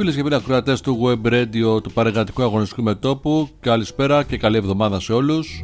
Φίλες και φίλοι ακροατές του Web Radio του Παρεργατικού Αγωνιστικού Μετώπου, καλησπέρα και καλή εβδομάδα σε όλους.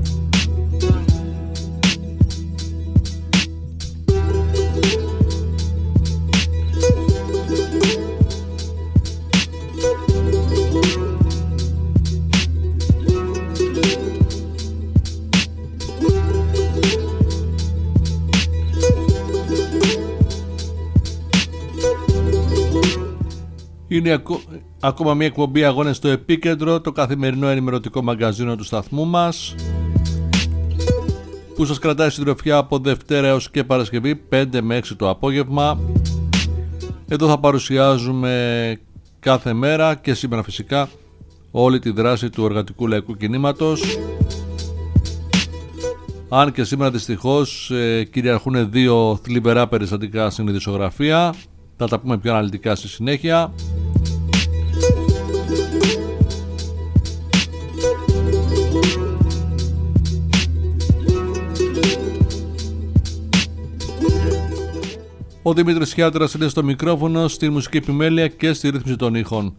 Είναι ακόμα μια εκπομπή Αγώνες στο Επίκεντρο, το καθημερινό ενημερωτικό μαγκαζίνο του σταθμού μας, που σας κρατάει συντροφιά από Δευτέρα έως και Παρασκευή 5 με 6 το απόγευμα. Εδώ θα παρουσιάζουμε κάθε μέρα και σήμερα φυσικά όλη τη δράση του εργατικού λαϊκού κινήματος. Αν και σήμερα δυστυχώς κυριαρχούν δύο θλιβερά περιστατικά στην ειδησιογραφία. Θα τα πούμε πιο αναλυτικά στη συνέχεια. Ο Δημήτρης Χιάτρας είναι στο μικρόφωνο, στη μουσική επιμέλεια και στη ρύθμιση των ήχων.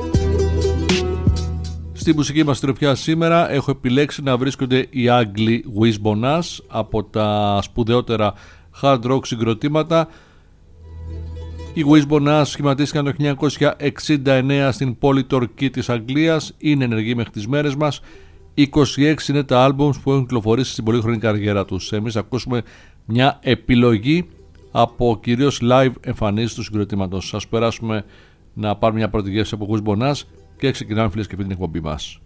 Στη μουσική μας τροφιά σήμερα έχω επιλέξει να βρίσκονται οι Άγγλοι Wishbone από τα σπουδαιότερα hard rock συγκροτήματα. Οι Wishbone σχηματίστηκαν το 1969 στην πόλη Τορκή της Αγγλίας, είναι ενεργοί μέχρι τις μέρες μας. 26 είναι τα άλμπουμς που έχουν κυκλοφορήσει στην πολύχρονη καριέρα τους. Εμείς θα ακούσουμε μια επιλογή από κυρίως live εμφανίσεις του συγκροτήματος. Σας περάσουμε να πάρουμε μια πρώτη γεύση από Wishbone και ξεκινάμε φίλες και φίλοι την εκπομπή μας.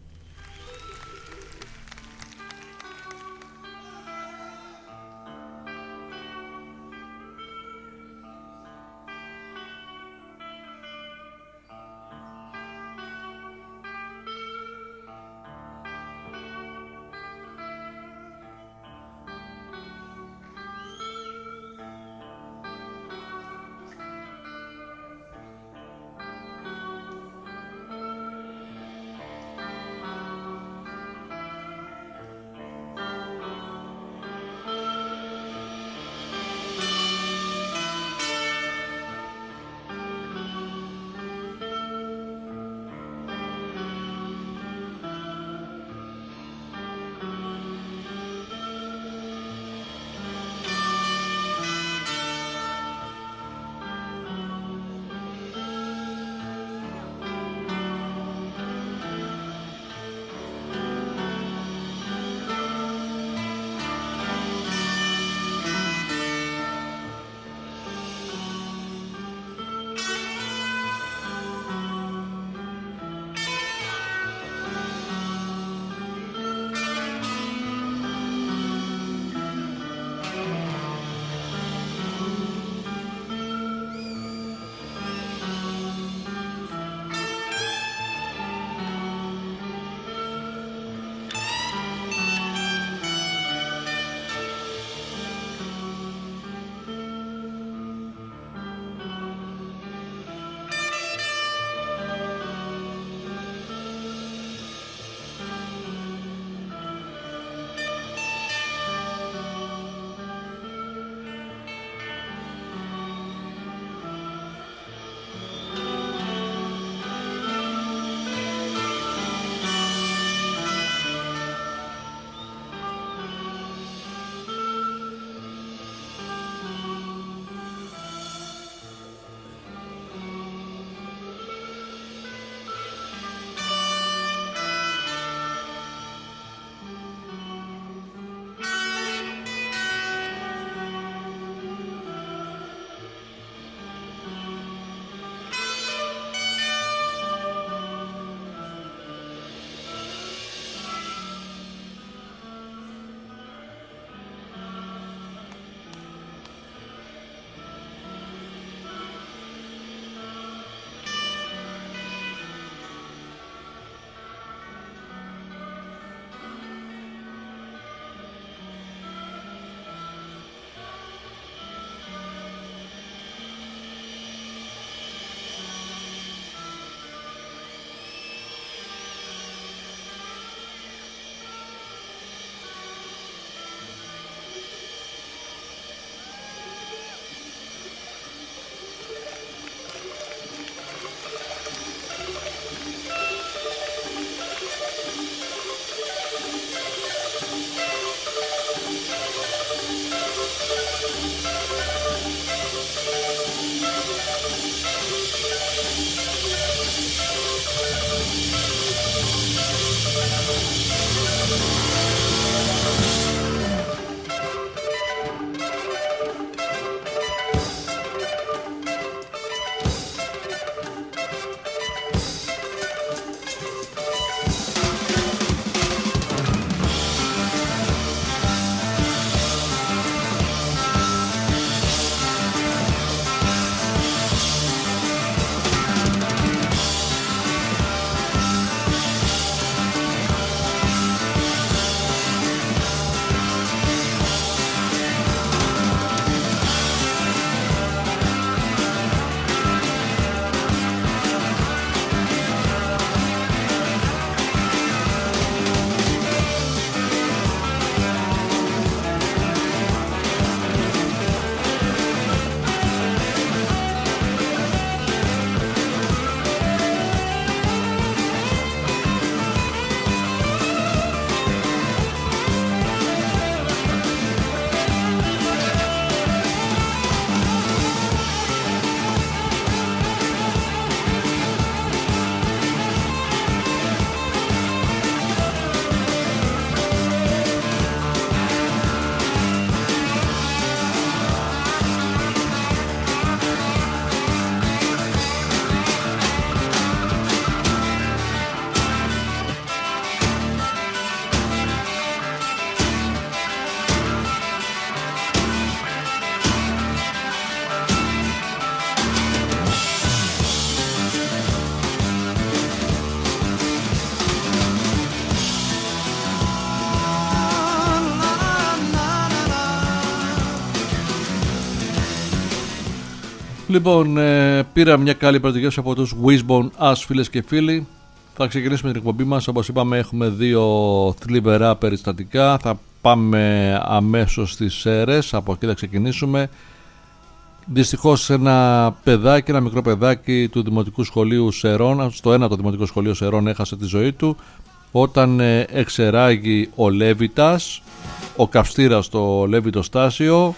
Λοιπόν, πήρα μια καλή πρωτογεύση από τους Wishbone Ash, φίλες και φίλοι. Θα ξεκινήσουμε την εκπομπή μας. Όπως είπαμε, έχουμε δύο θλιβερά περιστατικά. Θα πάμε αμέσως στις Σέρρες, από εκεί θα ξεκινήσουμε. Δυστυχώς ένα μικρό παιδάκι του Δημοτικού Σχολείου Σερών, στο ένα το Δημοτικό Σχολείο Σερών, έχασε τη ζωή του όταν εξεράγει ο Λέβητας, ο καυστήρας στο Λέβητο Στάσιο.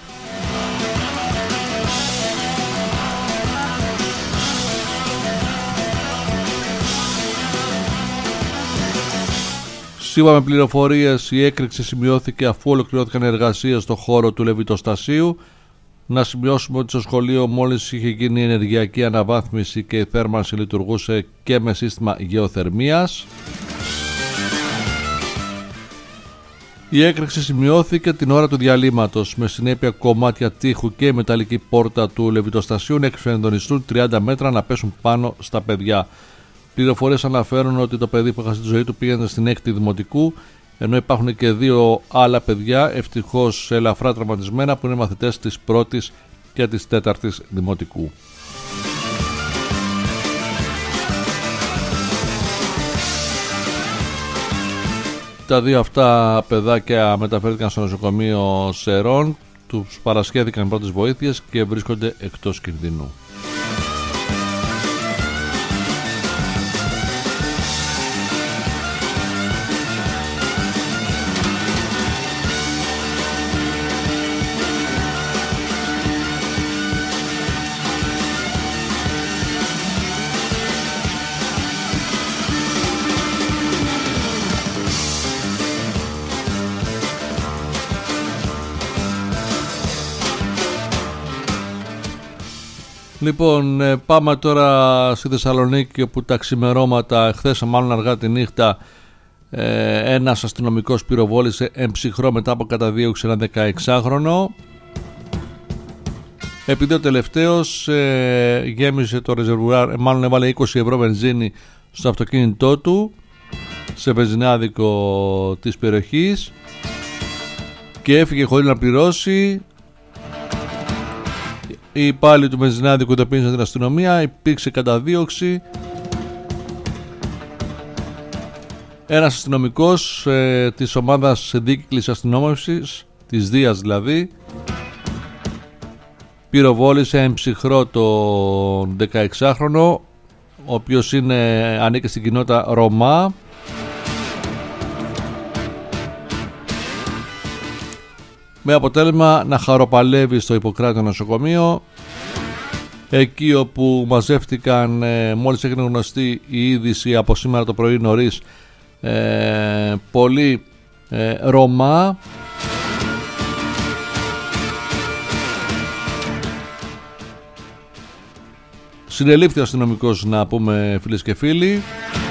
Σύμφωνα με πληροφορίες, η έκρηξη σημειώθηκε αφού ολοκληρώθηκαν εργασίες στο χώρο του Λεβιτοστασίου. Να σημειώσουμε ότι στο σχολείο μόλις είχε γίνει η ενεργειακή αναβάθμιση και η θέρμανση λειτουργούσε και με σύστημα γεωθερμίας. Η έκρηξη σημειώθηκε την ώρα του διαλύματος, με συνέπεια κομμάτια τείχου και η μεταλλική πόρτα του Λεβιτοστασίου να εξφενδονιστούν 30 μέτρα να πέσουν πάνω στα παιδιά. Πληροφορίες αναφέρουν ότι το παιδί που έχασε τη ζωή του πήγαινε στην 6η Δημοτικού, ενώ υπάρχουν και δύο άλλα παιδιά, ευτυχώς ελαφρά τραυματισμένα, που είναι μαθητές της 1ης και της 4ης Δημοτικού. Τα δύο αυτά παιδάκια μεταφέρθηκαν στο νοσοκομείο Σερών, τους παρασχέθηκαν πρώτες βοήθειες και βρίσκονται εκτός κινδύνου. Λοιπόν, πάμε τώρα στη Θεσσαλονίκη, όπου τα ξημερώματα, χθες μάλλον αργά τη νύχτα, ένας αστυνομικός πυροβόλησε εμψυχρό μετά από καταδίωξη ένα 16χρονο. Επειδή ο τελευταίος γέμισε το ρεζερβουάρ, μάλλον έβαλε 20 ευρώ βενζίνη στο αυτοκίνητό του, σε βενζινάδικο της περιοχής, και έφυγε χωρίς να πληρώσει. Οι υπάλληλοι του βενζινάδικου ειδοποίησαν την αστυνομία, υπήρξε καταδίωξη. Ένας αστυνομικός της ομάδας δίκυκλης αστυνόμευσης, της Δίας δηλαδή, πυροβόλησε εμψυχρό τον 16χρονο, ο οποίος ανήκει στην κοινότητα Ρωμά. Με αποτέλεσμα να χαροπαλεύει στο Ιπποκράτιο νοσοκομείο, εκεί όπου μαζεύτηκαν, μόλις έγινε γνωστή η είδηση από σήμερα το πρωί νωρίς, πολλοί Ρωμά, συνελήφθη ο αστυνομικός, να πούμε, φίλες και φίλοι.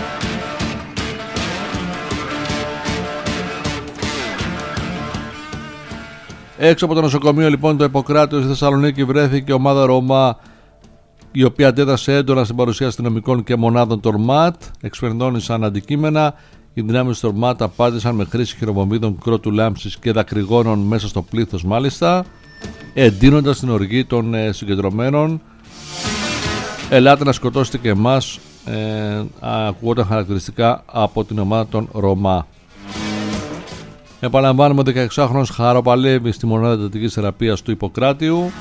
Έξω από το νοσοκομείο λοιπόν το Ιπποκράτιο στη Θεσσαλονίκη βρέθηκε ομάδα Ρωμά, η οποία αντέδρασε έντονα στην παρουσία αστυνομικών και μονάδων των ΜΑΤ, εξφενδώνησαν αντικείμενα. Οι δυνάμεις των ΜΑΤ απάντησαν με χρήση χειροβομβίδων, κρότου λάμψης και δακρυγόνων μέσα στο πλήθος, μάλιστα, εντείνοντας την οργή των συγκεντρωμένων. Ελάτε να σκοτώσετε και εμάς, ακούγονταν χαρακτηριστικά από την ομάδα των Ρωμά. Επαναλαμβάνουμε, ο 16χρονος χαροπαλεύει στη μονάδα εντατικής θεραπείας του Ιπποκράτιου.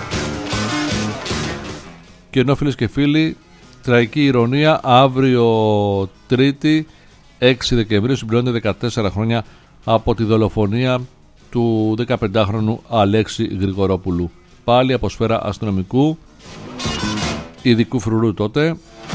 Και ενώ, φίλες και φίλοι, τραγική ηρωνία, αύριο Τρίτη 6 Δεκεμβρίου συμπληρώνεται 14 χρόνια από τη δολοφονία του 15χρονου Αλέξη Γρηγορόπουλου, πάλι από σφαίρα αστυνομικού, ειδικού φρουρού τότε.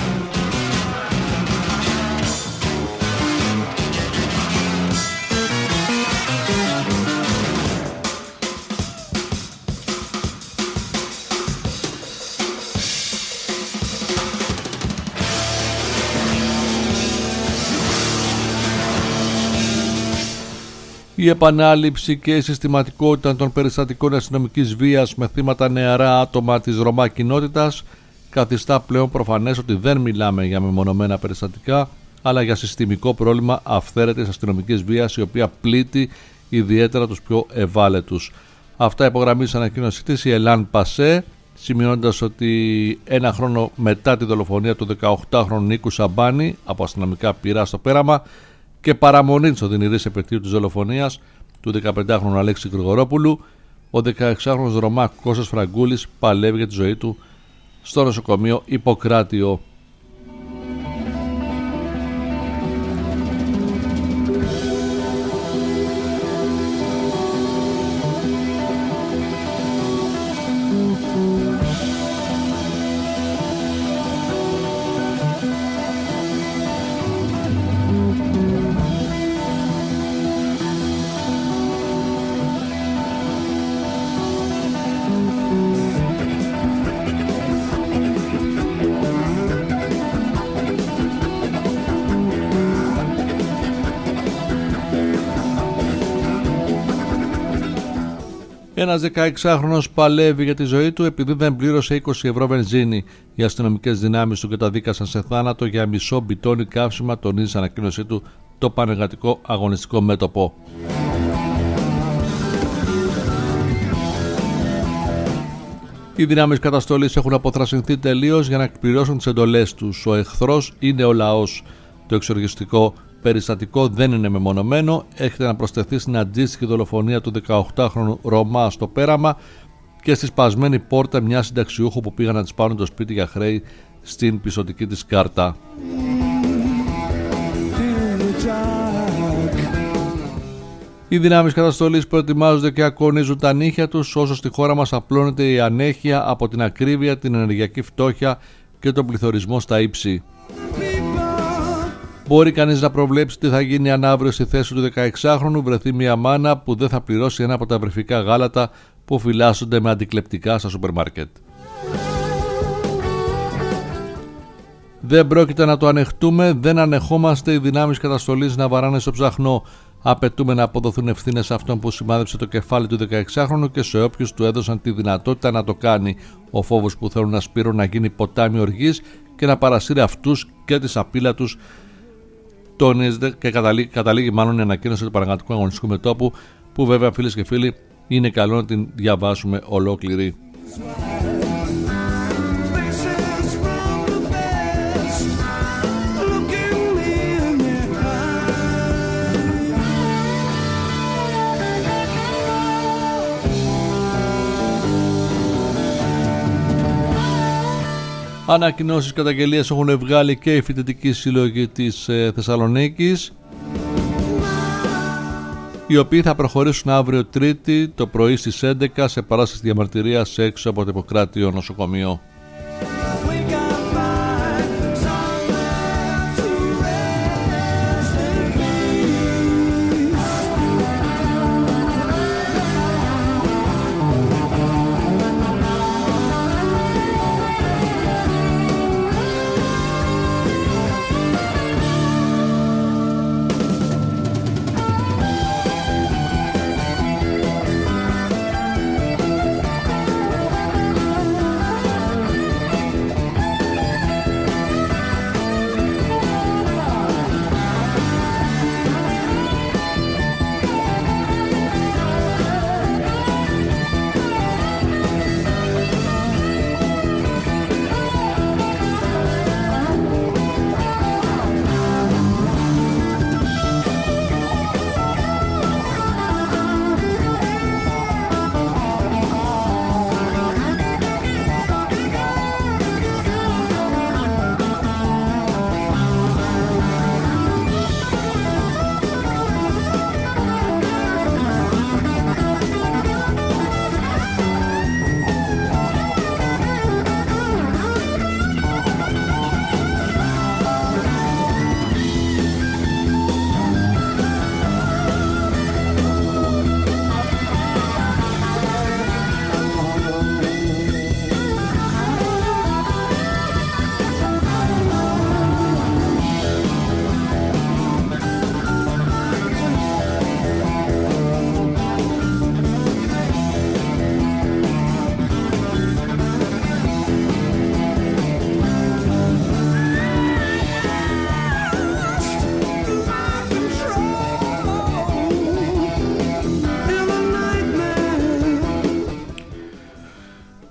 Η επανάληψη και η συστηματικότητα των περιστατικών αστυνομικής βίας με θύματα νεαρά άτομα της Ρωμά κοινότητας καθιστά πλέον προφανές ότι δεν μιλάμε για μεμονωμένα περιστατικά, αλλά για συστημικό πρόβλημα αυθαίρετης αστυνομικής βίας, η οποία πλήττει ιδιαίτερα τους πιο ευάλωτους. Αυτά υπογραμμίζει ανακοίνωσή της η Ελάν Πασέ, σημειώνοντας ότι ένα χρόνο μετά τη δολοφονία του 18χρονου Νίκου Σαμπάνη από αστυνομικά πυρά στο πέραμα και παραμονή της οδυνηρής επετείου της δολοφονίας του 15χρονου Αλέξη Γρηγορόπουλου, ο 16χρονος Ρωμά Κώστας Φραγκούλης παλεύει για τη ζωή του στο νοσοκομείο Ιπποκράτιο. Ένας 16χρονος παλεύει για τη ζωή του επειδή δεν πλήρωσε 20 ευρώ βενζίνη. Οι αστυνομικές δυνάμεις του καταδίκασαν σε θάνατο για μισό μπιτόνι καύσιμα, τονίζει στην ανακοίνωσή του το Πανεργατικό Αγωνιστικό Μέτωπο. Οι δυνάμεις καταστολής έχουν αποθρασινθεί τελείως για να εκπληρώσουν τις εντολές τους. Ο εχθρός είναι ο λαός. Το εξοργιστικό περιστατικό δεν είναι μεμονωμένο. Έχετε να προσθεθεί στην αντίστοιχη δολοφονία του 18χρονου Ρωμά στο πέραμα και στη σπασμένη πόρτα μια συνταξιούχου που πήγαν να της πάρουν το σπίτι για χρέη στην πιστωτική της κάρτα. Οι δυνάμεις καταστολής προετοιμάζονται και ακονίζουν τα νύχια τους όσο στη χώρα μας απλώνεται η ανέχεια από την ακρίβεια, την ενεργειακή φτώχεια και τον πληθωρισμό στα ύψη. Μπορεί κανείς να προβλέψει τι θα γίνει αν αύριο στη θέση του 16χρονου βρεθεί μια μάνα που δεν θα πληρώσει ένα από τα βρεφικά γάλατα που φυλάσσονται με αντικλεπτικά στα σούπερ μάρκετ. Δεν πρόκειται να το ανεχτούμε, δεν ανεχόμαστε οι δυνάμεις καταστολής να βαράνε στο ψαχνό. Απαιτούμε να αποδοθούν ευθύνες σε αυτόν που σημάδεψε το κεφάλι του 16χρονου και σε όποιους του έδωσαν τη δυνατότητα να το κάνει. Ο φόβος που θέλουν να σπείρουν να γίνει ποτάμι οργής και να παρασύρει αυτούς και τη σαπίλα τους, τονίζεται και καταλήγει μάλλον η ανακοίνωση του Πανεργατικού Αγωνιστικού Μετώπου, που βέβαια φίλες και φίλοι είναι καλό να την διαβάσουμε ολόκληρη. Ανακοινώσεις καταγγελίες έχουν βγάλει και η φοιτητική σύλλογη της Θεσσαλονίκης, οι οποίοι θα προχωρήσουν αύριο Τρίτη το πρωί στις 11 σε παράσταση διαμαρτυρίας έξω από το Ιπποκράτιο νοσοκομείο.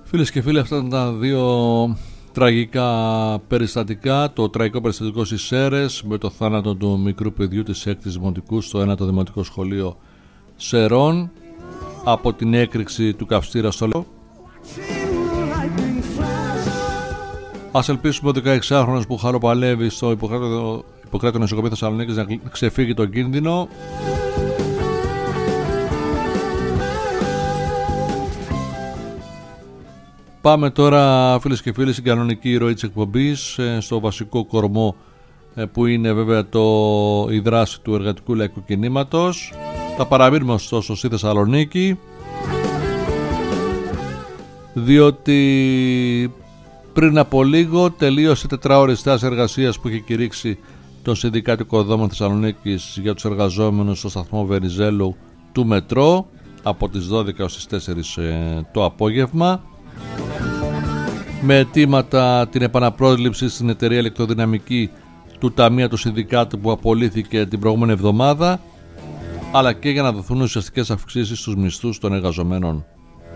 Φίλες και φίλοι, αυτά ήταν τα δύο τραγικά περιστατικά. Το τραγικό περιστατικό στις Σέρρες με το θάνατο του μικρού παιδιού της 6ης Δημοτικού στο 1ο Δημοτικό Σχολείο Σερών από την έκρηξη του καυστήρα στο Λεό. Ας ελπίσουμε ο 16χρονος που χαροπαλεύει στο Ιπποκράτιο Νοσοκομείο Θεσσαλονίκης να ξεφύγει τον κίνδυνο. Πάμε τώρα, φίλες και φίλοι, στην κανονική ροή της εκπομπής, στο βασικό κορμό που είναι βέβαια η δράση του εργατικού λαϊκού κινήματος. Θα παραμείνουμε ωστόσο στη Θεσσαλονίκη, διότι πριν από λίγο τελείωσε 4ωρη στάση εργασίας που είχε κηρύξει το Συνδικάτικο Δόμων Θεσσαλονίκης για τους εργαζόμενους στο σταθμό Βενιζέλου του Μετρό από τις 12 έως τις 4 το απόγευμα, με αιτήματα την επαναπρόσληψη στην εταιρεία ηλεκτροδυναμική του ταμεία του Συνδικάτου που απολύθηκε την προηγούμενη εβδομάδα, αλλά και για να δοθούν ουσιαστικές αυξήσεις στους μισθούς των εργαζομένων.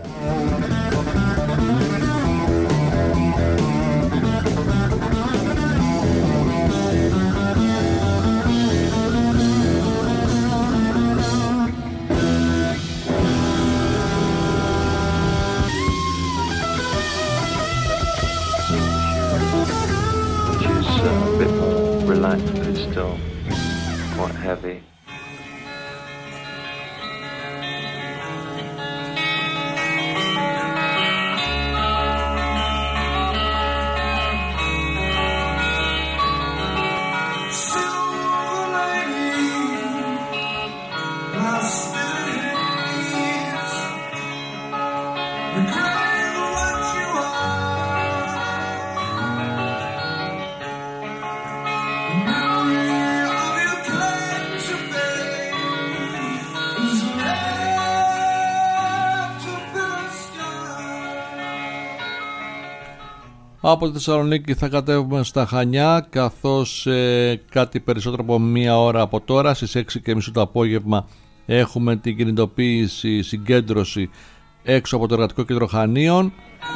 Από τη Θεσσαλονίκη θα κατέβουμε στα Χανιά, καθώς κάτι περισσότερο από μία ώρα από τώρα, στις 6:30 το απόγευμα, έχουμε την κινητοποίηση, συγκέντρωση έξω από το Εργατικό Κέντρο Χανίων.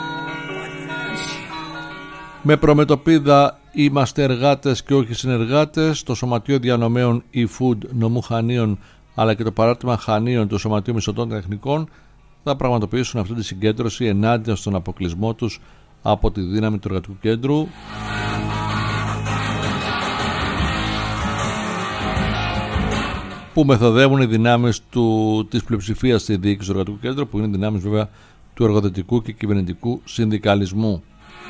Με προμετωπίδα «Είμαστε εργάτες και όχι συνεργάτες», το Σωματείο Διανομέων e-Food νομού Χανίων αλλά και το Παράρτημα Χανίων του Σωματείου Μισθωτών Τεχνικών θα πραγματοποιήσουν αυτή τη συγκέντρωση ενάντια στον αποκλεισμό τους από τη δύναμη του Εργατικού Κέντρου. Που μεθοδεύουν οι δυνάμεις της πλειοψηφίας στη διοίκηση του Εργατικού Κέντρου, που είναι δυνάμεις βέβαια του εργοδοτικού και κυβερνητικού συνδικαλισμού.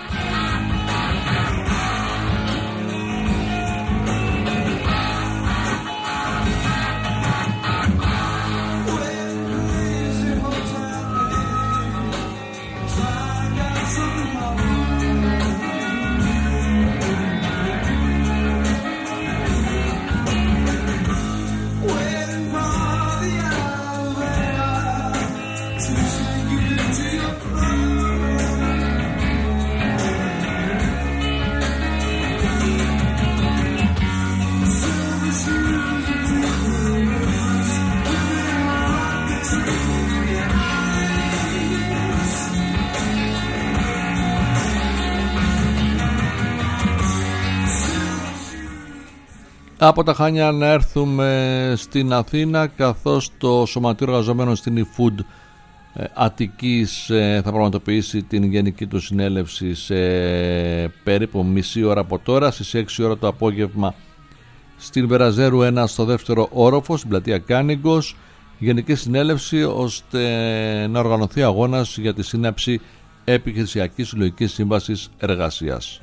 Από τα Χάνια να έρθουμε στην Αθήνα, καθώς το Σωματείο Εργαζομένων στην e-Food Αττικής θα πραγματοποιήσει την γενική του συνέλευση σε περίπου μισή ώρα από τώρα, στις 6 ώρα το απόγευμα στην Βεραζέρου 1 στο δεύτερο όροφο, στην πλατεία Κάνιγκος, γενική συνέλευση ώστε να οργανωθεί αγώνας για τη σύναψη επιχειρησιακής συλλογικής σύμβασης εργασίας.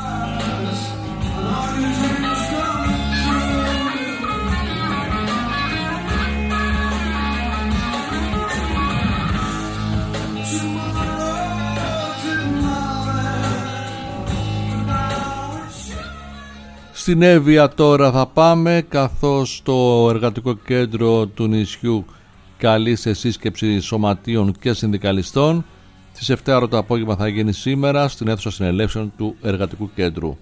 Στην Εύβοια τώρα θα πάμε, καθώς το Εργατικό Κέντρο του νησιού καλεί σε σύσκεψη σωματείων και συνδικαλιστών. Στις 7 το απόγευμα θα γίνει σήμερα στην αίθουσα συνελεύσεων του Εργατικού Κέντρου.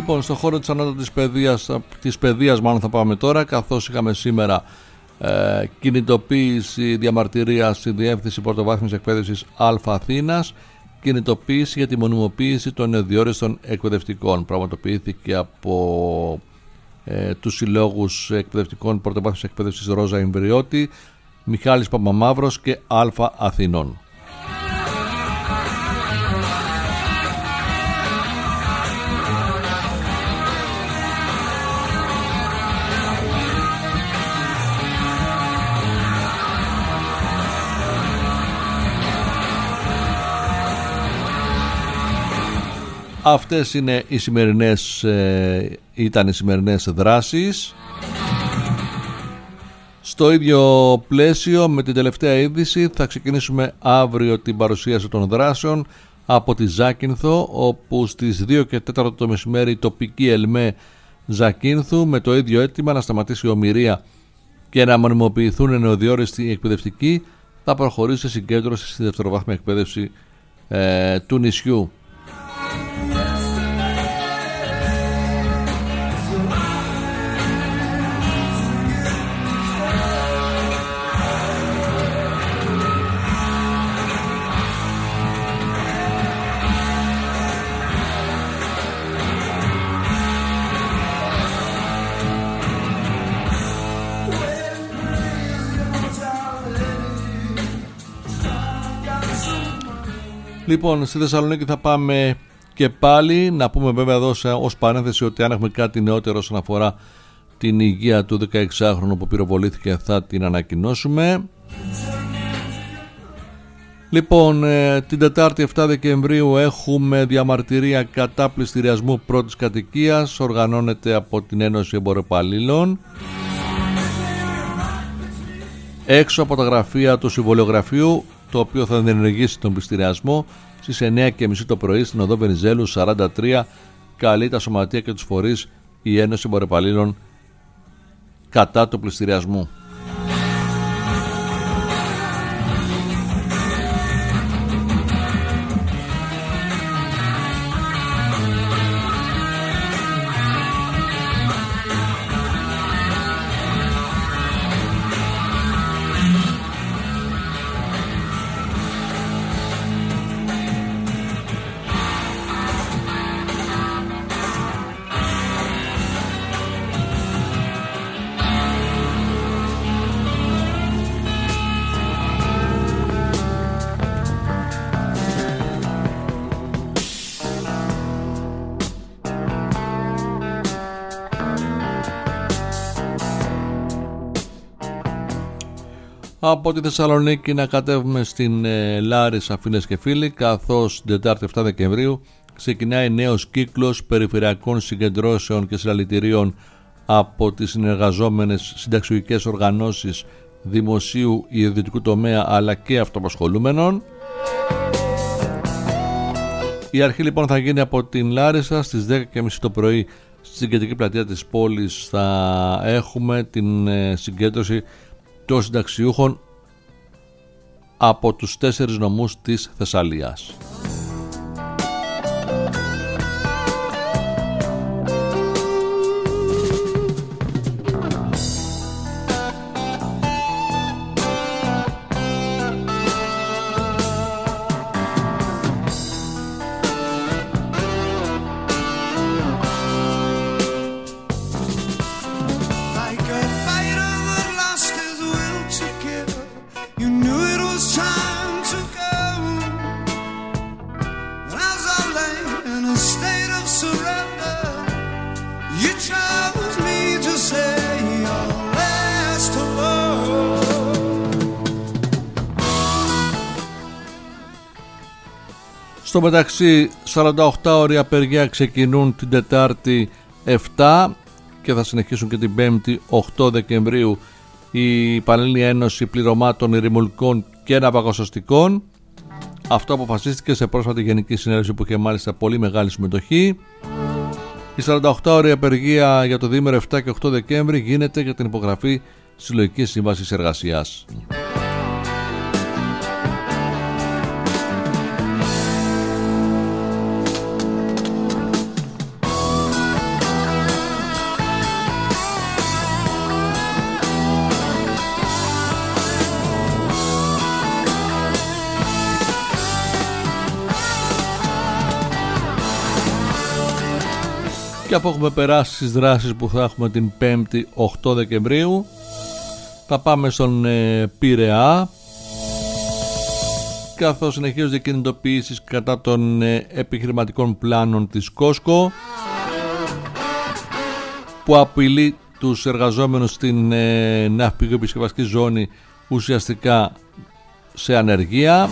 Λοιπόν, στον χώρο της ανώτατης παιδείας μάλλον θα πάμε τώρα, καθώς είχαμε σήμερα κινητοποίηση διαμαρτυρία στη Διεύθυνση Πρωτοβάθμιας Εκπαίδευσης Α Αθήνας, κινητοποίηση για τη μονιμοποίηση των εδιόριστων εκπαιδευτικών. Πραγματοποιήθηκε από τους συλλόγους εκπαιδευτικών Πρωτοβάθμιας Εκπαίδευσης Ρόζα Ιμβριώτη, Μιχάλης Παπαμαύρος και Α Αθηνών. Αυτές είναι ήταν οι σημερινές δράσεις. Στο ίδιο πλαίσιο με την τελευταία είδηση θα ξεκινήσουμε αύριο την παρουσίαση των δράσεων από τη Ζάκυνθο, όπου στις 2 και 4 το μεσημέρι η τοπική ΕΛΜΕ Ζακύνθου με το ίδιο αίτημα να σταματήσει η ομηρία και να μονιμοποιηθούν νεοδιόριστοι εκπαιδευτικοί θα προχωρήσει σε συγκέντρωση στη δευτεροβάθμια εκπαίδευση του νησιού. Λοιπόν, στη Θεσσαλονίκη θα πάμε και πάλι. Να πούμε βέβαια εδώ ως παρένθεση ότι αν έχουμε κάτι νεότερο όσον αφορά την υγεία του 16χρονου που πυροβολήθηκε θα την ανακοινώσουμε. Λοιπόν, την Τετάρτη 7 Δεκεμβρίου έχουμε διαμαρτυρία κατά πληστηριασμού πρώτης κατοικίας. Οργανώνεται από την Ένωση Εμποροπαλλήλων. Έξω από τα γραφεία του συμβολιογραφείου, το οποίο θα διενεργήσει τον πληστηριασμό στις 9:30 το πρωί στην οδό Βενιζέλου 43, καλεί τα σωματεία και τους φορείς η Ένωση Εμποροπαλλήλων κατά του πληστηριασμού. Από τη Θεσσαλονίκη να κατέβουμε στην Λάρισα, φίλες και φίλοι, καθώς την Τετάρτη 7 Δεκεμβρίου ξεκινάει νέος κύκλος περιφερειακών συγκεντρώσεων και συλλαλητηρίων από τις συνεργαζόμενες συνταξιωτικές οργανώσεις δημοσίου ή ιδιωτικού τομέα αλλά και αυτοαπασχολούμενων. Η αρχή λοιπόν θα γίνει από την Λάρισα στις 10:30 το πρωί στην κεντρική πλατεία της πόλης. Θα έχουμε την συγκέντρωση των συνταξιούχων από τους 4 νομούς της Θεσσαλίας. Στο μεταξύ 48 ώρες απεργία ξεκινούν την Τετάρτη 7 και θα συνεχίσουν και την 5η 8 Δεκεμβρίου η Πανελλήνια Ένωση Πληρωμάτων Ειρηνικών και Ναυαγοσωστικών. Αυτό αποφασίστηκε σε πρόσφατη Γενική Συνέλευση που είχε μάλιστα πολύ μεγάλη συμμετοχή. Η 48 ώρες απεργία για το διήμερο 7 και 8 Δεκέμβρη γίνεται για την υπογραφή συλλογικής σύμβασης εργασίας. Και αφού έχουμε περάσει στις δράσεις που θα έχουμε την 5η 8 Δεκεμβρίου, θα πάμε στον Πειραιά, καθώς συνεχίζονται κινητοποιήσεις κατά των επιχειρηματικών πλάνων της Costco, που απειλεί τους εργαζόμενους στην ναυπηγοεπισκευαστική ζώνη ουσιαστικά σε ανεργία.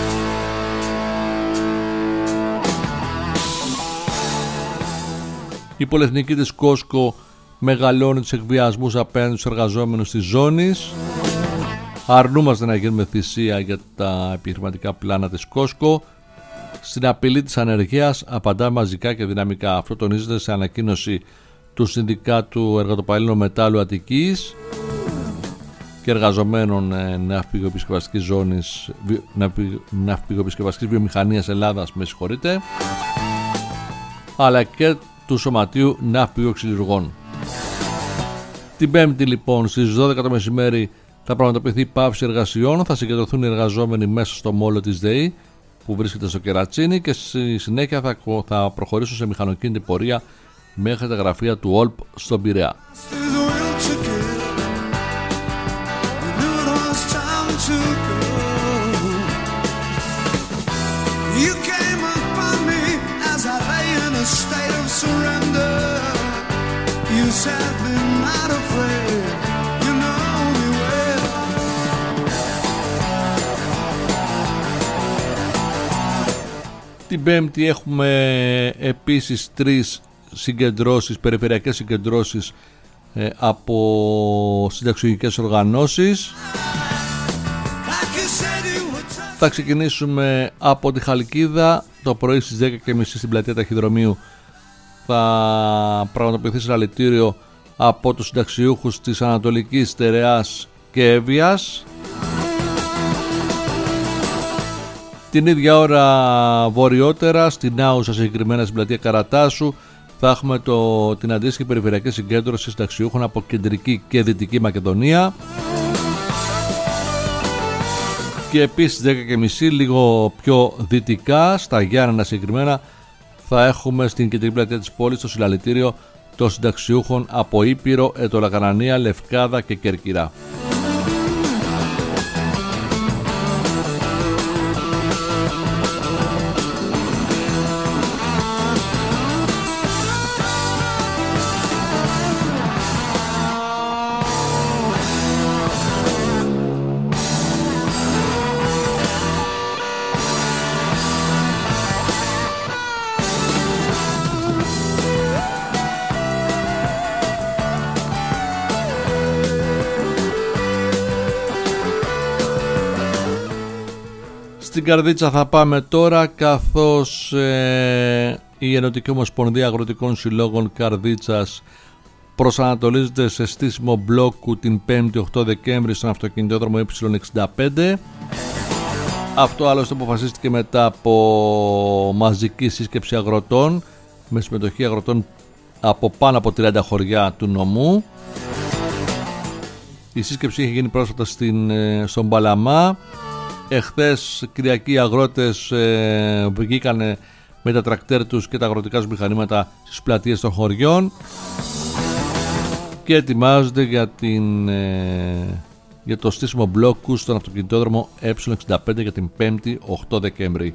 Η πολυεθνική της Costco μεγαλώνει τους εκβιασμούς απέναντι στους εργαζόμενους της ζώνης. Αρνούμαστε να γίνουμε θυσία για τα επιχειρηματικά πλάνα της Costco. Στην απειλή της ανεργίας απαντά μαζικά και δυναμικά. Αυτό τονίζεται σε ανακοίνωση του Συνδικάτου Εργατοπαλλήλων Μετάλλου Αττικής και εργαζομένων ναυπηγοεπισκευαστικής βιομηχανίας Ελλάδας, με συγχωρείτε, αλλά και του Σωματείου Ναυπηγοξυλουργών. Την Πέμπτη λοιπόν στις 12 το μεσημέρι θα πραγματοποιηθεί πάυση εργασιών. Θα συγκεντρωθούν οι εργαζόμενοι μέσα στο μόλο της ΔΕΗ που βρίσκεται στο Κερατσίνι και στη συνέχεια θα προχωρήσουν σε μηχανοκίνητη πορεία μέχρι τα γραφεία του ΟΛΠ στον Πειραιά. Την Πέμπτη έχουμε επίσης 3 συγκεντρώσεις, περιφερειακές συγκεντρώσεις από συνταξιωτικές οργανώσεις. Θα ξεκινήσουμε από τη Χαλκίδα. Το πρωί στις 10:30 στην πλατεία Ταχυδρομείου θα πραγματοποιηθεί συλλαλητήριο από τους συνταξιούχους της Ανατολικής, Στερεάς και Εύβοιας. Την ίδια ώρα βορειότερα, στην Άουσα, συγκεκριμένα στην πλατεία Καρατάσου, θα έχουμε την αντίστοιχη περιφερειακή συγκέντρωση συνταξιούχων από Κεντρική και Δυτική Μακεδονία. Και επίσης 10:30 λίγο πιο δυτικά, στα Γιάννενα συγκεκριμένα, θα έχουμε στην κεντρική πλατεία της πόλης το συλλαλητήριο των συνταξιούχων από Ήπειρο, Ετωλακαρνανία, Λευκάδα και Κέρκυρα. Στην Καρδίτσα θα πάμε τώρα, καθώς η Ενωτική Ομοσπονδία Αγροτικών Συλλόγων Καρδίτσας προσανατολίζεται σε στήσιμο μπλόκου την 5η 8 Δεκέμβρη στον αυτοκινητόδρομο Y65. Αυτό άλλωστε αποφασίστηκε μετά από μαζική σύσκεψη αγροτών, με συμμετοχή αγροτών από πάνω από 30 χωριά του νομού. Η σύσκεψη είχε γίνει πρόσφατα στον Παλαμά. Εχθές Κυριακή οι αγρότες βγήκανε με τα τρακτέρ τους και τα αγροτικά τους μηχανήματα στις πλατείες των χωριών και ετοιμάζονται για το στήσιμο μπλόκου στον αυτοκινητόδρομο Y65 για την 5η 8 Δεκέμβρη.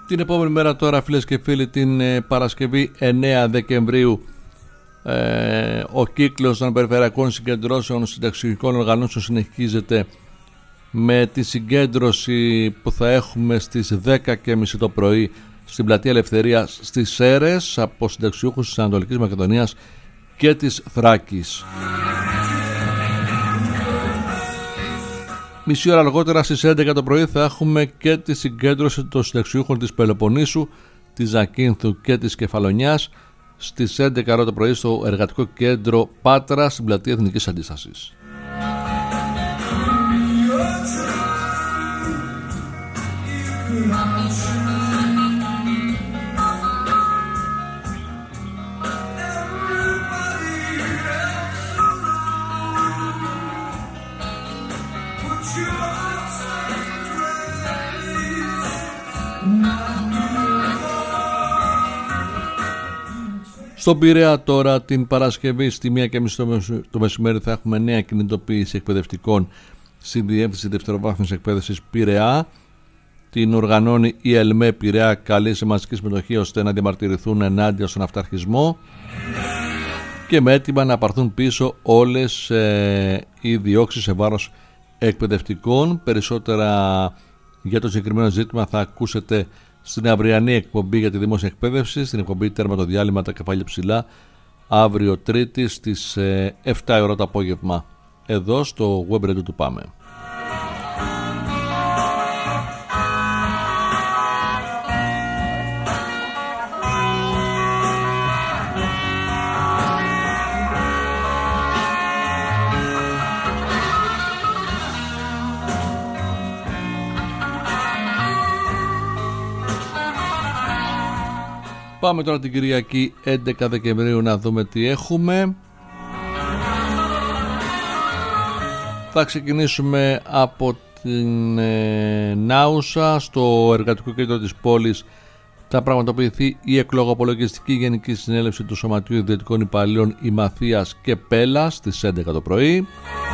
Την επόμενη μέρα τώρα, φίλες και φίλοι, την Παρασκευή 9 Δεκεμβρίου, ο κύκλος των περιφερειακών συγκεντρώσεων συνταξιωτικών οργανώσεων συνεχίζεται με τη συγκέντρωση που θα έχουμε στις 10:30 το πρωί στην Πλατεία Ελευθερίας στις Σέρρες από συνταξιούχους της Ανατολικής Μακεδονίας και της Θράκης. Μισή ώρα αργότερα στις 11 το πρωί θα έχουμε και τη συγκέντρωση των συνταξιούχων της Πελοποννήσου, της Ζακίνθου και της Κεφαλονιάς στις 11 το πρωί στο Εργατικό Κέντρο Πάτρα στην Πλατεία Εθνικής Αντίστασης. Στον Πειραιά τώρα την Παρασκευή στη 1:30 το μεσημέρι θα έχουμε νέα κινητοποίηση εκπαιδευτικών στη Διεύθυνση Δευτεροβάθμιας Εκπαίδευσης Πειραιά. Την οργανώνει η ΕΛΜΕ Πειραιά, καλή σε μαζική συμμετοχή ώστε να διαμαρτυρηθούν ενάντια στον αυταρχισμό και με έτοιμα να πάρθουν πίσω όλες οι διώξεις σε βάρος εκπαιδευτικών. Περισσότερα για το συγκεκριμένο ζήτημα θα ακούσετε στην αυριανή εκπομπή για τη δημόσια εκπαίδευση, στην εκπομπή Τέρμα το διάλειμμα, τα κεφάλια ψηλά, αύριο Τρίτη στις 7 ώρα το απόγευμα, εδώ στο web radio του Πάμε. Πάμε τώρα την Κυριακή 11 Δεκεμβρίου να δούμε τι έχουμε. Θα ξεκινήσουμε από την Νάουσα. Στο Εργατικό Κέντρο της πόλης θα πραγματοποιηθεί η εκλογοπολογιστική Γενική Συνέλευση του Σωματείου Ιδιωτικών Υπαλλήλων Ημαθίας και Πέλας στις 11 το πρωί.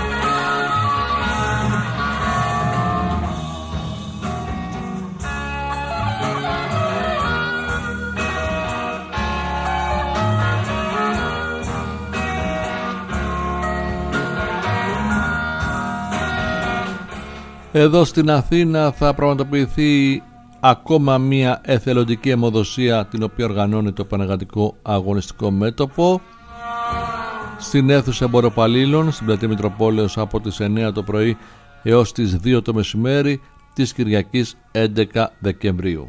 Εδώ στην Αθήνα θα πραγματοποιηθεί ακόμα μία εθελοντική αιμοδοσία, την οποία οργανώνει το Πανεργατικό Αγωνιστικό Μέτωπο στην αίθουσα Εμποροπαλλήλων στην Πλατεία Μητροπόλεως από τις 9 το πρωί έως τις 2 το μεσημέρι της Κυριακής 11 Δεκεμβρίου.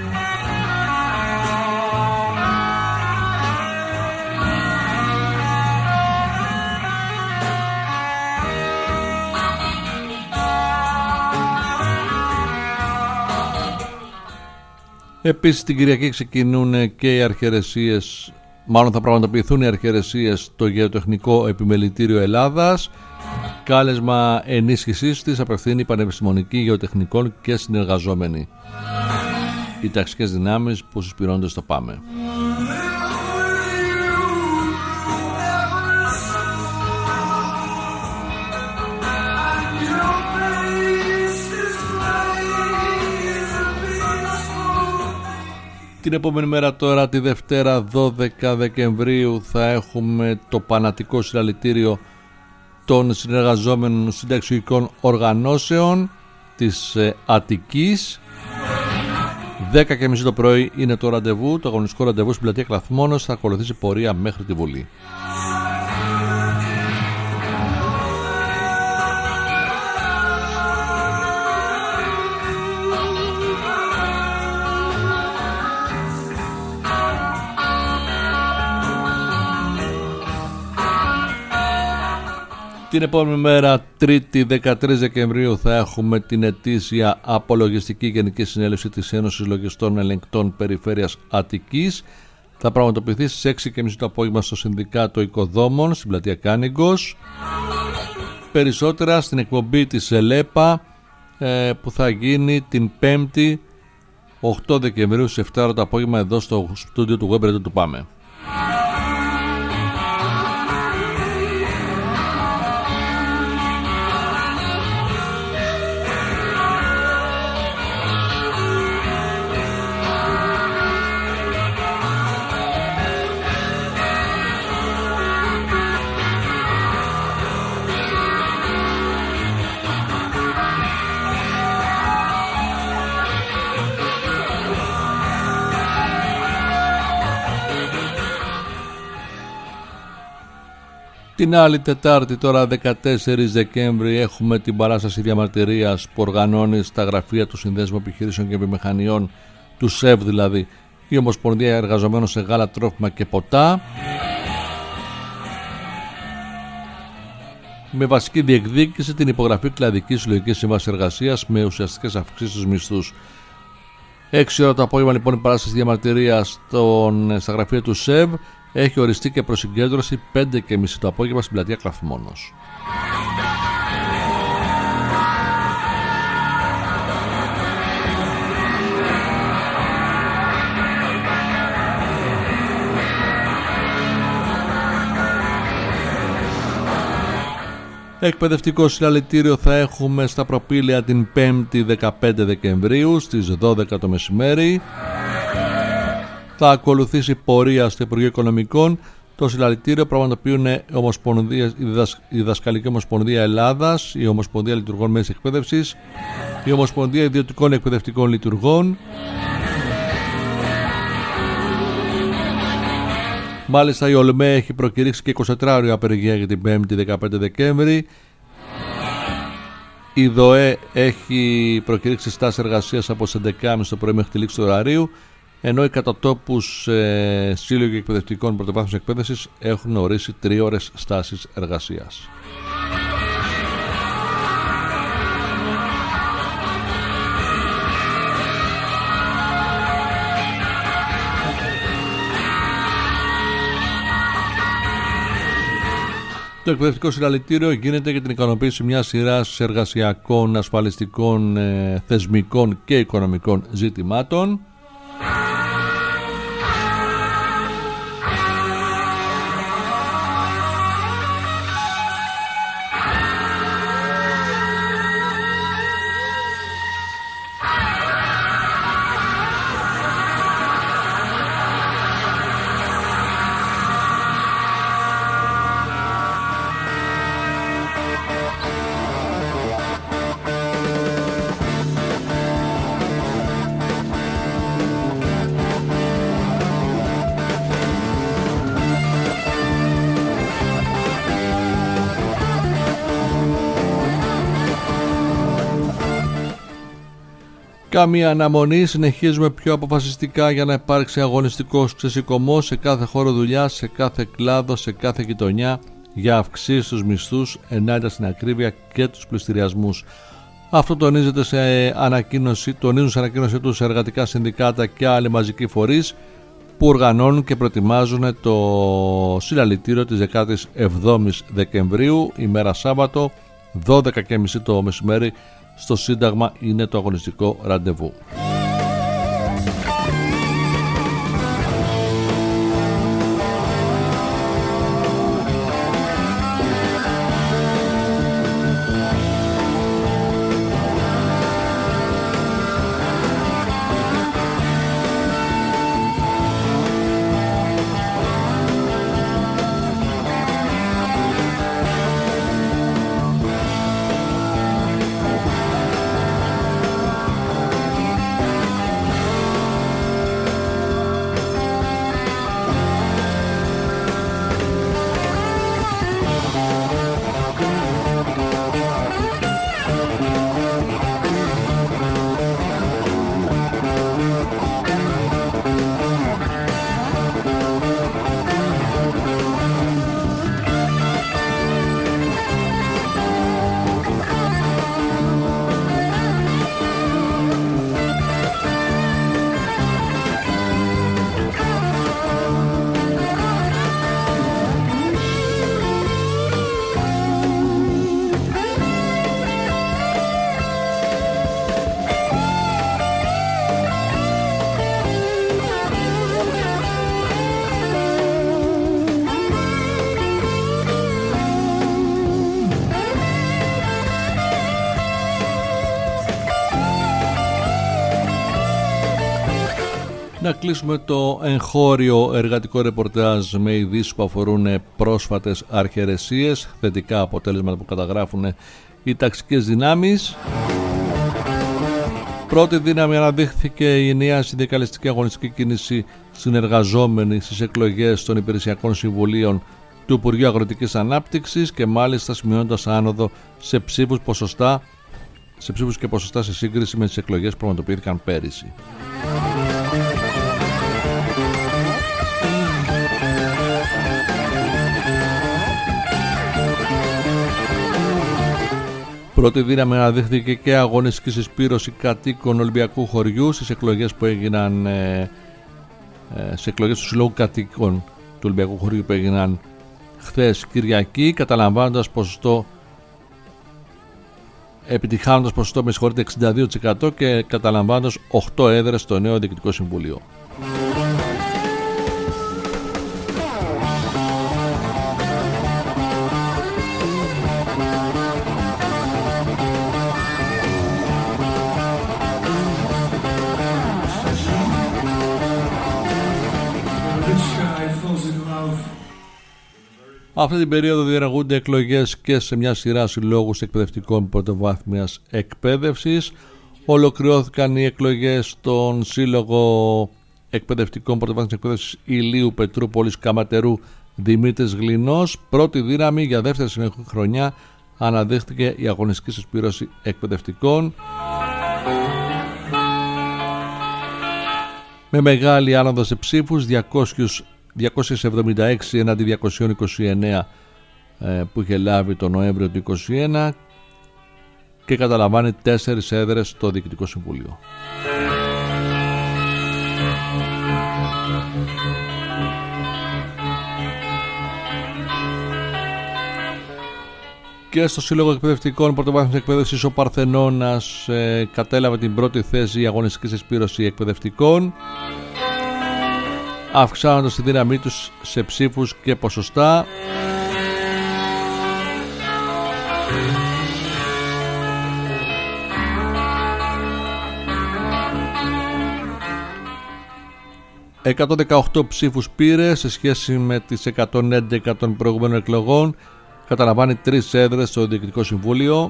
Επίσης την Κυριακή ξεκινούν και οι αρχαιρεσίες, μάλλον θα πραγματοποιηθούν οι αρχαιρεσίες στο Γεωτεχνικό Επιμελητήριο Ελλάδας. Κάλεσμα ενίσχυσής της απευθύνει η Πανεπιστημονική Γεωτεχνικών και συνεργαζόμενοι, οι ταξικές δυνάμεις που συσπηρώνονται στο Πάμε. Την επόμενη μέρα τώρα, τη Δευτέρα 12 Δεκεμβρίου, θα έχουμε το Πανατικό Συλλαλητήριο των Συνεργαζόμενων Συνταξιωτικών Οργανώσεων της Αττικής. 10:30 το πρωί είναι το ραντεβού, το αγωνιστικό ραντεβού στην Πλατεία Κλαθμόνος. Θα ακολουθήσει πορεία μέχρι τη Βουλή. Την επόμενη μέρα, Τρίτη 13 Δεκεμβρίου, θα έχουμε την ετήσια απολογιστική Γενική Συνέλευση της Ένωσης Λογιστών Ελεγκτών Περιφέρειας Αττικής. Θα πραγματοποιηθεί στις 6:30 το απόγευμα στο Συνδικάτο Οικοδόμων στην Πλατεία Κάνιγκος. Περισσότερα στην εκπομπή της ΕΛΕΠΑ που θα γίνει την 5η 8 Δεκεμβρίου στις 7 το απόγευμα εδώ στο στούντιο του Web Radio του Πάμε. Την άλλη Τετάρτη, τώρα 14 Δεκέμβρη, έχουμε την παράσταση διαμαρτυρίας που οργανώνει στα γραφεία του Συνδέσμου Επιχειρήσεων και Επιμηχανιών, του ΣΕΒ δηλαδή, η Ομοσπονδία Εργαζομένων σε Γάλα, Τρόφιμα και Ποτά, με βασική διεκδίκηση την υπογραφή κλαδικής συλλογικής σύμβασης εργασίας με ουσιαστικές αυξήσεις στους μισθούς. 6 ώρα το απόγευμα λοιπόν η παράσταση διαμαρτυρίας στα γραφεία του ΣΕΒ έχει οριστεί και προσυγκέντρωση 5:30 το απόγευμα στην πλατεία Κλαφμόνος. Εκπαιδευτικό συλλαλητήριο θα έχουμε στα Προπήλαια την 5η 15 Δεκεμβρίου στις 12 το μεσημέρι. Θα ακολουθήσει πορεία στο Υπουργείο Οικονομικών. Το συλλαλητήριο πραγματοποιούν η Διδασκαλική Ομοσπονδία Ελλάδας, η Ομοσπονδία Λειτουργών Μέσης Εκπαίδευσης, η Ομοσπονδία Ιδιωτικών Εκπαιδευτικών Λειτουργών. Μάλιστα η ΟΛΜΕ έχει προκηρύξει και 24ωριο απεργία για την 5η 15 Δεκέμβρη. Η ΔΟΕ έχει προκηρύξει στάση εργασίας από τις 11.30 το πρωί μέχρι τη λήξη του ωραρίου, ενώ οι κατατόπους σύλλογοι εκπαιδευτικών πρωτοβάθμιας εκπαίδευσης έχουν ορίσει 3 ώρες στάσης εργασίας. Το εκπαιδευτικό συλλαλητήριο γίνεται για την ικανοποίηση μιας σειράς εργασιακών, ασφαλιστικών, θεσμικών και οικονομικών ζητημάτων. Καμία αναμονή, συνεχίζουμε πιο αποφασιστικά για να υπάρξει αγωνιστικός ξεσηκωμός σε κάθε χώρο δουλειάς, σε κάθε κλάδο, σε κάθε γειτονιά για αυξήσεις στους μισθούς ενάντια στην ακρίβεια και τους πληστηριασμούς. Αυτό τονίζουν σε ανακοίνωση τους εργατικά συνδικάτα και άλλοι μαζικοί φορείς που οργανώνουν και προετοιμάζουν το συλλαλητήριο της 17ης Δεκεμβρίου, ημέρα Σάββατο, 12:30 το μεσημέρι. Στο Σύνταγμα είναι το αγωνιστικό ραντεβού. Να κλείσουμε το εγχώριο εργατικό ρεπορτάζ με ειδήσεις που αφορούν πρόσφατες αρχαιρεσίες, θετικά αποτέλεσματα που καταγράφουν οι ταξικές δυνάμεις. Πρώτη δύναμη αναδείχθηκε η νέα συνδικαλιστική αγωνιστική κίνηση συνεργαζόμενη στις εκλογές των υπηρεσιακών συμβουλίων του Υπουργείου Αγροτικής Ανάπτυξης και μάλιστα σημειώνοντας άνοδο σε ψήφους και ποσοστά σε σύγκριση με τις εκλογές που πραγματοποιήθηκαν πέρυσι. Πρώτη δύναμη αναδείχθηκε και αγωνιστική συσπήρωση κατοίκων Ολυμπιακού χωριού στις εκλογές που έγιναν σε εκλογές του Συλλόγου Κατοίκων του Ολυμπιακού χωριού που έγιναν χθες Κυριακή, επιτυχάνοντας ποσοστό με 62% και καταλαμβάνοντας 8 έδρες στο νέο Διοικητικό Συμβούλιο. Αυτή την περίοδο διενεργούνται εκλογές και σε μια σειρά συλλόγους εκπαιδευτικών πρωτοβάθμιας εκπαίδευσης. Ολοκληρώθηκαν οι εκλογές στον Σύλλογο Εκπαιδευτικών Πρωτοβάθμιας Εκπαίδευσης Ηλίου Πετρούπολης Καματερού Δημήτρης Γλινός. Πρώτη δύναμη για δεύτερη συνεχή χρονιά αναδείχθηκε η αγωνιστική συσπήρωση εκπαιδευτικών. Με μεγάλη άνοδο σε ψήφους, 276 έναντι 229 που είχε λάβει το Νοέμβριο του 2021 και καταλαμβάνει 4 έδρες στο Διοικητικό Συμβούλιο. Και στο Σύλλογο Εκπαιδευτικών Πρωτοβάθμιας Εκπαίδευσης ο Παρθενώνας κατέλαβε την πρώτη θέση η αγωνιστική συσπήρωση εκπαιδευτικών, αυξάνοντας τη δύναμή τους σε ψήφους και ποσοστά. ...118 ψήφους πήρε σε σχέση με τις 111 των προηγούμενων εκλογών. Καταλαμβάνει 3 έδρες στο Διοικητικό Συμβούλιο.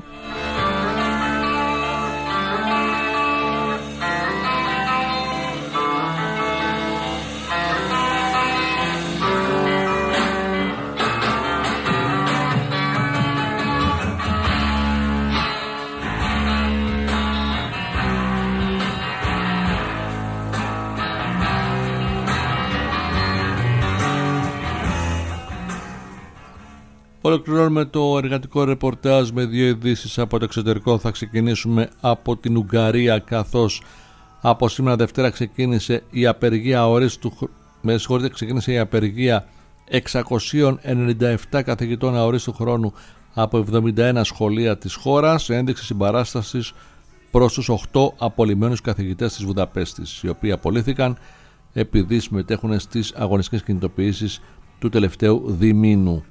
Ολοκληρώνουμε το εργατικό ρεπορτάζ με 2 ειδήσεις από το εξωτερικό. Θα ξεκινήσουμε από την Ουγγαρία, καθώς από σήμερα Δευτέρα ξεκίνησε η απεργία ξεκίνησε η απεργία 697 καθηγητών αορίστου χρόνου από 71 σχολεία της χώρας, ένδειξη συμπαράστασης προς τους 8 απολυμμένους καθηγητές της Βουδαπέστης, οι οποίοι απολύθηκαν επειδή συμμετέχουν στις αγωνιστικές κινητοποιήσεις του τελευταίου διμήνου.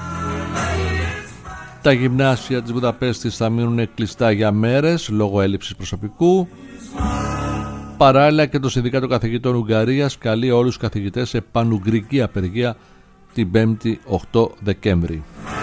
Τα γυμνάσια της Βουδαπέστης θα μείνουν κλειστά για μέρες λόγω έλλειψης προσωπικού. Παράλληλα και το Συνδικάτο Καθηγητών Ουγγαρίας καλεί όλους τους καθηγητές σε πανουγγρική απεργία την 5η 8 Δεκέμβρη.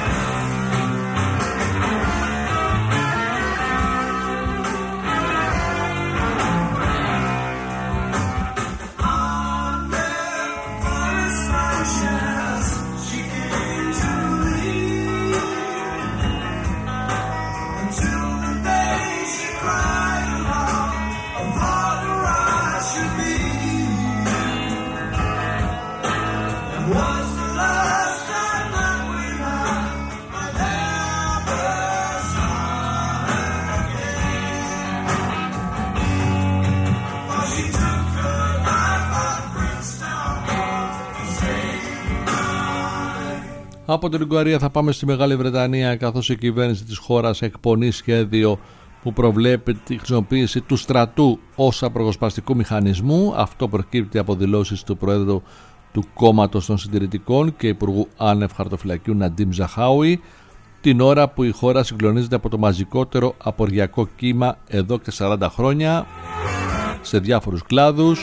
Από την Ουγγαρία θα πάμε στη Μεγάλη Βρετανία, καθώς η κυβέρνηση της χώρας εκπονεί σχέδιο που προβλέπει τη χρησιμοποίηση του στρατού ως απροσπαστικού μηχανισμού. Αυτό προκύπτει από δηλώσεις του Προέδρου του Κόμματος των Συντηρητικών και Υπουργού Άνευ Χαρτοφυλακίου Ναντίμ Ζαχάουι, την ώρα που η χώρα συγκλονίζεται από το μαζικότερο αποριακό κύμα εδώ και 40 χρόνια σε διάφορους κλάδους.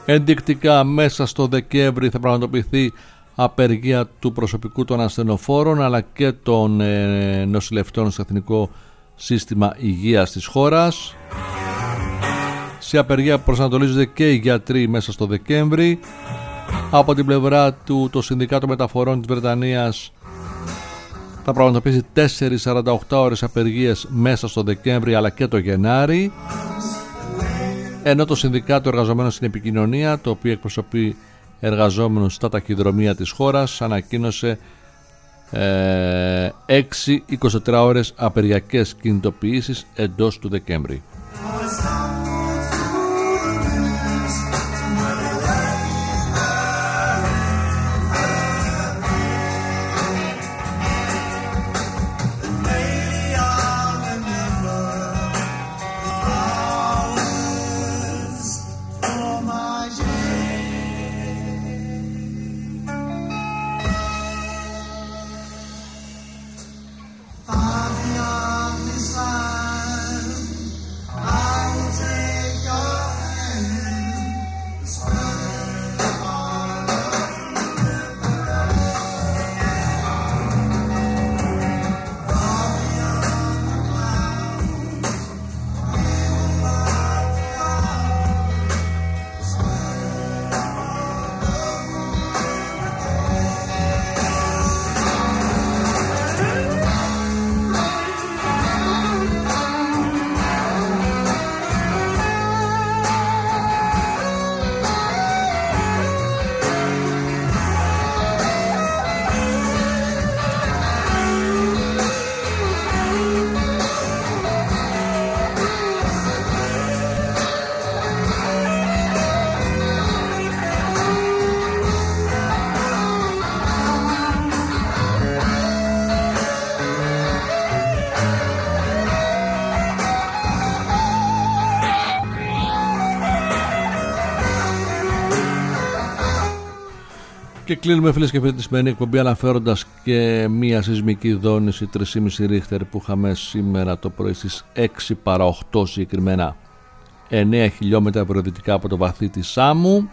Ενδεικτικά μέσα στο Δεκέμβρη θα πραγματοποιηθεί απεργία του προσωπικού των ασθενοφόρων αλλά και των νοσηλευτών στο Εθνικό Σύστημα Υγείας της χώρας. Σε απεργία προσανατολίζονται και οι γιατροί μέσα στο Δεκέμβρη. Από την πλευρά του το Συνδικάτο Μεταφορών της Βρετανίας θα πραγματοποιήσει 4-48 ώρες απεργίες μέσα στο Δεκέμβρη αλλά και το Γενάρη, ενώ το Συνδικάτο Εργαζομένων στην Επικοινωνία, το οποίο εκπροσωπεί εργαζόμενους στα ταχυδρομεία της χώρας, ανακοίνωσε 6-24 ώρες απεργιακές κινητοποιήσεις εντός του Δεκέμβρη. Και κλείνουμε, φίλες και φίλοι, τη σημερινή εκπομπή αναφέροντας και μία σεισμική δόνηση 3,5 ρίχτερ που είχαμε σήμερα το πρωί στις 6 παρά 8 συγκεκριμένα, 9 χιλιόμετρα βορειοδυτικά από το βαθύ της Σάμου.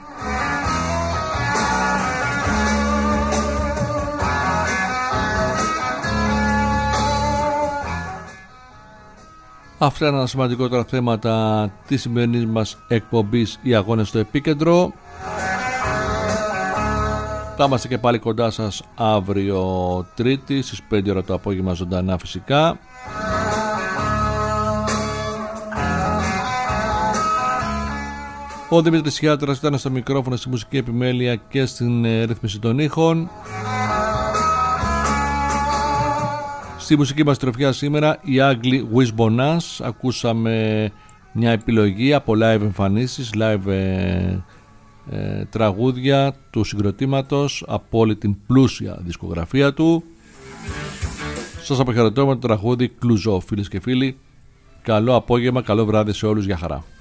Αυτά είναι τα σημαντικότερα θέματα της σημερινής μας εκπομπής, οι αγώνες στο επίκεντρο. Θα είμαστε και πάλι κοντά σας αύριο Τρίτη στις 5 ώρα το απόγευμα ζωντανά φυσικά. Ο Δημήτρης Χιάτρας ήταν στο μικρόφωνο, στη μουσική επιμέλεια και στην ρύθμιση των ήχων. Στη μουσική μας τροφιά σήμερα οι Άγγλοι Wishbone. Ακούσαμε μια επιλογή από live εμφανίσεις, live τραγούδια του συγκροτήματος από όλη την πλούσια δισκογραφία του. Σας αποχαιρετώ με το τραγούδι Κλουζό. Φίλες και φίλοι, καλό απόγευμα, καλό βράδυ σε όλους, για χαρά.